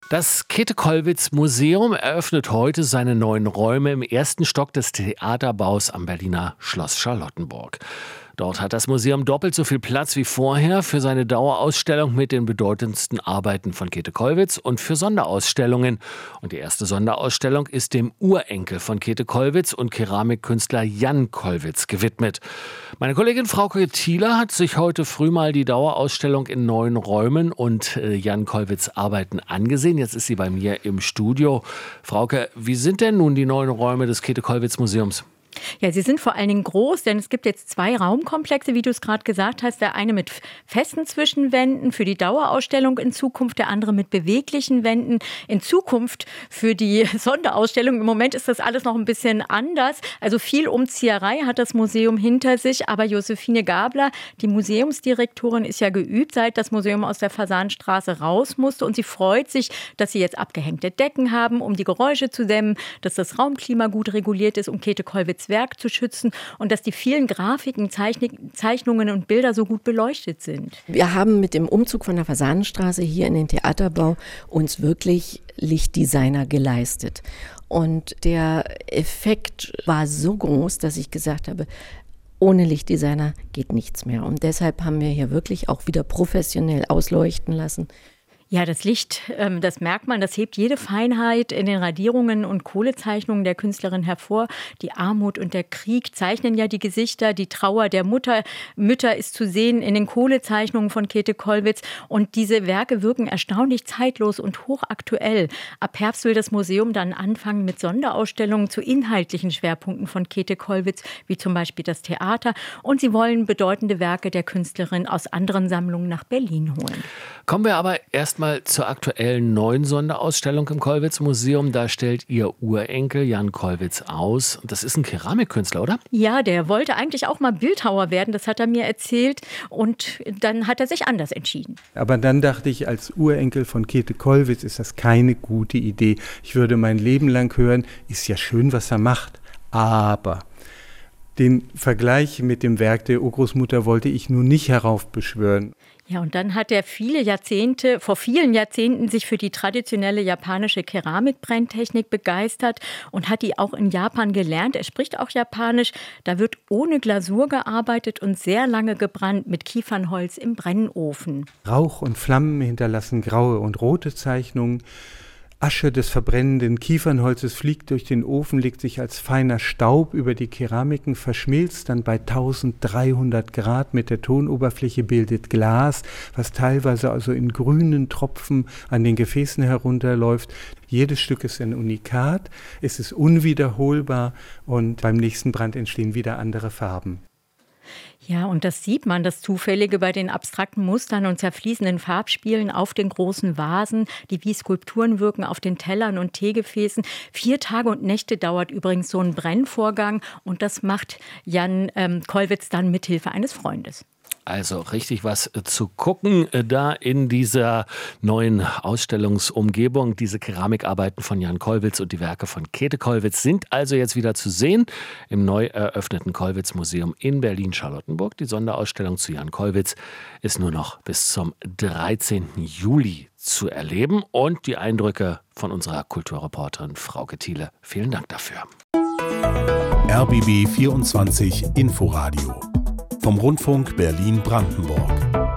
Das Käthe-Kollwitz-Museum eröffnet heute seine neuen Räume im ersten Stock des Theaterbaus am Berliner Schloss Charlottenburg. Dort hat das Museum doppelt so viel Platz wie vorher für seine Dauerausstellung mit den bedeutendsten Arbeiten von Käthe Kollwitz und für Sonderausstellungen. Und die erste Sonderausstellung ist dem Urenkel von Käthe Kollwitz und Keramikkünstler Jan Kollwitz gewidmet. Meine Kollegin Frauke Thieler hat sich heute früh mal die Dauerausstellung in neuen Räumen und Jan Kollwitz Arbeiten angesehen. Jetzt ist sie bei mir im Studio. Frauke, wie sind denn nun die neuen Räume des Käthe-Kollwitz-Museums? Ja, sie sind vor allen Dingen groß, denn es gibt jetzt 2 Raumkomplexe, wie du es gerade gesagt hast. Der eine mit festen Zwischenwänden für die Dauerausstellung in Zukunft, der andere mit beweglichen Wänden in Zukunft für die Sonderausstellung. Im Moment ist das alles noch ein bisschen anders. Also viel Umzieherei hat das Museum hinter sich. Aber Josephine Gabler, die Museumsdirektorin, ist ja geübt, seit das Museum aus der Fasanstraße raus musste. Und sie freut sich, dass sie jetzt abgehängte Decken haben, um die Geräusche zu dämmen, dass das Raumklima gut reguliert ist, um Käthe Kollwitz Werk zu schützen und dass die vielen Grafiken, Zeichnungen und Bilder so gut beleuchtet sind. Wir haben mit dem Umzug von der Fasanenstraße hier in den Theaterbau uns wirklich Lichtdesigner geleistet. Und der Effekt war so groß, dass ich gesagt habe, ohne Lichtdesigner geht nichts mehr. Und deshalb haben wir hier wirklich auch wieder professionell ausleuchten lassen. Ja, das Licht, das merkt man, das hebt jede Feinheit in den Radierungen und Kohlezeichnungen der Künstlerin hervor. Die Armut und der Krieg zeichnen ja die Gesichter, die Trauer der Mütter ist zu sehen in den Kohlezeichnungen von Käthe Kollwitz. Und diese Werke wirken erstaunlich zeitlos und hochaktuell. Ab Herbst will das Museum dann anfangen mit Sonderausstellungen zu inhaltlichen Schwerpunkten von Käthe Kollwitz, wie zum Beispiel das Theater. Und sie wollen bedeutende Werke der Künstlerin aus anderen Sammlungen nach Berlin holen. Kommen wir aber erstmal zur aktuellen neuen Sonderausstellung im Kollwitz-Museum. Da stellt ihr Urenkel Jan Kollwitz aus. Das ist ein Keramikkünstler, oder? Ja, der wollte eigentlich auch mal Bildhauer werden, das hat er mir erzählt. Und dann hat er sich anders entschieden. Aber dann dachte ich, als Urenkel von Käthe Kollwitz ist das keine gute Idee. Ich würde mein Leben lang hören, ist ja schön, was er macht. Aber den Vergleich mit dem Werk der Urgroßmutter wollte ich nun nicht heraufbeschwören. Ja, und dann hat er vor vielen Jahrzehnten sich für die traditionelle japanische Keramikbrenntechnik begeistert und hat die auch in Japan gelernt. Er spricht auch Japanisch. Da wird ohne Glasur gearbeitet und sehr lange gebrannt mit Kiefernholz im Brennofen. Rauch und Flammen hinterlassen graue und rote Zeichnungen. Asche des verbrennenden Kiefernholzes fliegt durch den Ofen, legt sich als feiner Staub über die Keramiken, verschmilzt dann bei 1300 Grad mit der Tonoberfläche, bildet Glas, was teilweise also in grünen Tropfen an den Gefäßen herunterläuft. Jedes Stück ist ein Unikat, es ist unwiederholbar und beim nächsten Brand entstehen wieder andere Farben. Ja, und das sieht man, das Zufällige bei den abstrakten Mustern und zerfließenden Farbspielen auf den großen Vasen, die wie Skulpturen wirken auf den Tellern und Teegefäßen. 4 Tage und Nächte dauert übrigens so ein Brennvorgang und das macht Jan Kollwitz dann mit Hilfe eines Freundes. Also richtig was zu gucken da in dieser neuen Ausstellungsumgebung. Diese Keramikarbeiten von Jan Kollwitz und die Werke von Käthe Kollwitz sind also jetzt wieder zu sehen im neu eröffneten Kollwitz-Museum in Berlin-Charlottenburg. Die Sonderausstellung zu Jan Kollwitz ist nur noch bis zum 13. Juli zu erleben. Und die Eindrücke von unserer Kulturreporterin Frauke Thiele. Vielen Dank dafür. RBB 24 Inforadio vom Rundfunk Berlin-Brandenburg.